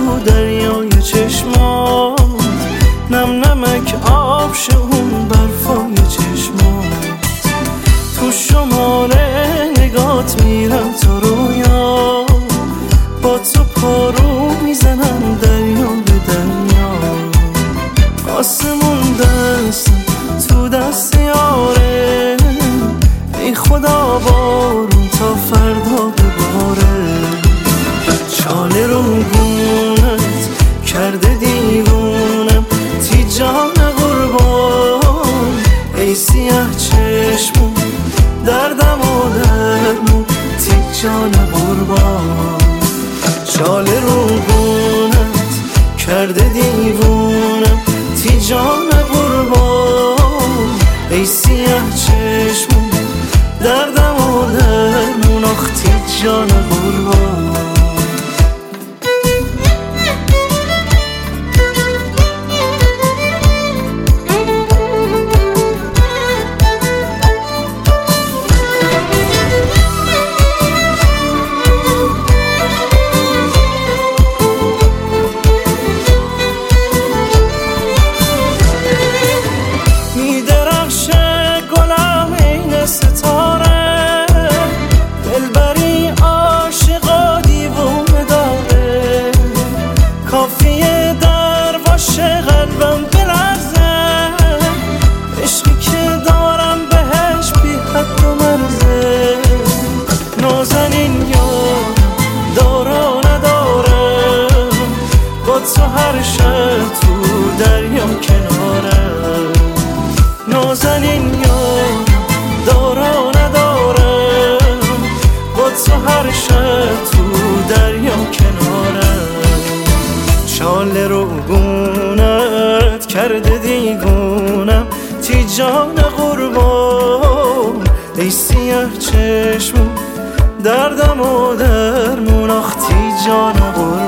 دریای چشمات، نم نمک آب شه اون برفای چشمات. تو شمال نگات میرم تو رویا، با تو پارو میزنم دریا به دریا. آسمون دستم تو دست یاره، ای خدا بارون تا فردا بباره. چاله رو گونت کرده دیوونم، تی جان قربان ای سیاه چشمون، دردم و درمون تی جان قربان. چاله رو گونت کرده دیوونم، تی جان قربان ای سیاه چشمون، دردم و درمون آخ تی جان قربان. ستاره دلبری عاشقا دیوونه داره، کافیه در واشه قلبم بلرزه. عشقی که دارم بهش بی حد و مرزه. نازنین یارم دارا ندارم، با تو هر شب تو دریا کنارم. نازنین یارم دارا ندارم، با تو هر شب تو دریا کنارم. چاله رو گونت کرده دیوونم، تی جان قربان ای سیاه چشمون، دردم و درمون آخ تی جان قربان.